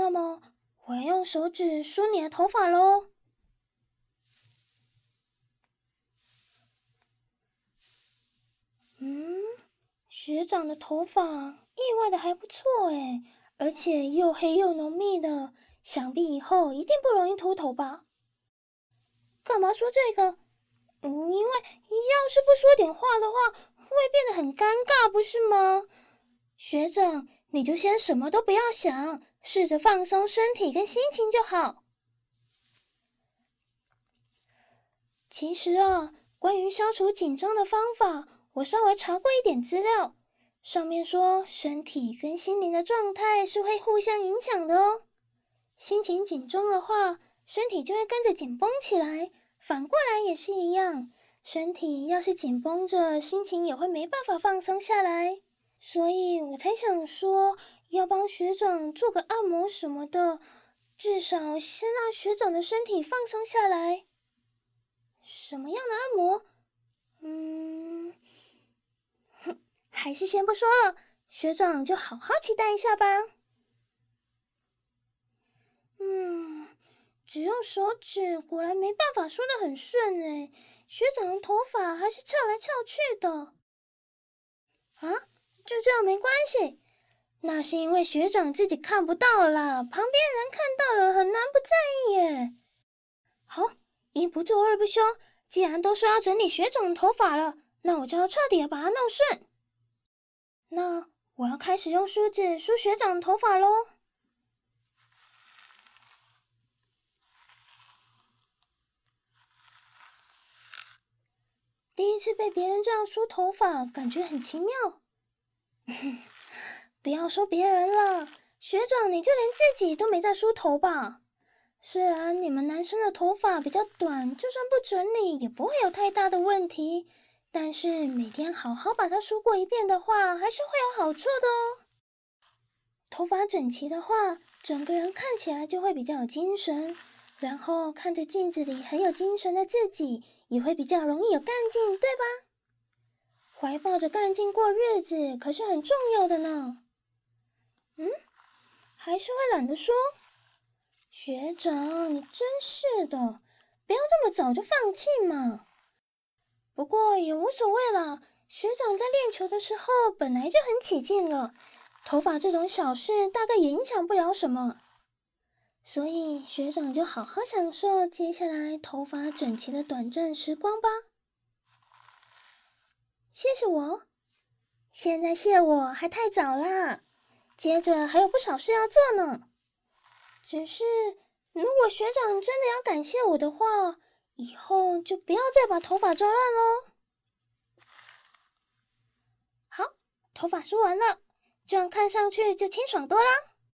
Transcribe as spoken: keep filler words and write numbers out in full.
那么我要用手指梳你的头发咯。嗯，学长的头发意外的还不错诶，而且又黑又浓密的，想必以后一定不容易秃头吧？干嘛说这个？嗯，因为要是不说点话的话，会变得很尴尬，不是吗？学长，你就先什么都不要想，试着放松身体跟心情就好。其实啊，关于消除紧张的方法，我稍微查过一点资料，上面说身体跟心灵的状态是会互相影响的哦。心情紧张的话，身体就会跟着紧绷起来，反过来也是一样，身体要是紧绷着，心情也会没办法放松下来。所以我才想说，要帮学长做个按摩什么的，至少先让学长的身体放松下来。什么样的按摩？嗯，哼，还是先不说了，学长就好好期待一下吧。嗯，只用手指果然没办法梳得很顺诶，学长的头发还是翘来翘去的。啊，就这样没关系，那是因为学长自己看不到啦，旁边人看到了很难不在意耶。好，一不做二不休，既然都说要整理学长的头发了，那我就要彻底的把它弄顺。那我要开始用梳子梳学长的头发咯。第一次被别人这样梳头发，感觉很奇妙。不要说别人了，学长你就连自己都没在梳头吧？虽然你们男生的头发比较短，就算不整理也不会有太大的问题，但是每天好好把它梳过一遍的话，还是会有好处的哦。头发整齐的话，整个人看起来就会比较有精神，然后看着镜子里很有精神的自己，也会比较容易有干劲，对吧？怀抱着干劲过日子可是很重要的呢。嗯，还是会懒得说。学长，你真是的，不要这么早就放弃嘛。不过也无所谓啦，学长在练球的时候本来就很起劲了，头发这种小事大概也影响不了什么。所以学长就好好享受接下来头发整齐的短暂时光吧。谢谢我？现在谢我还太早啦，接着还有不少事要做呢。只是如果学长真的要感谢我的话，以后就不要再把头发抓乱咯。好，头发梳完了，这样看上去就清爽多啦。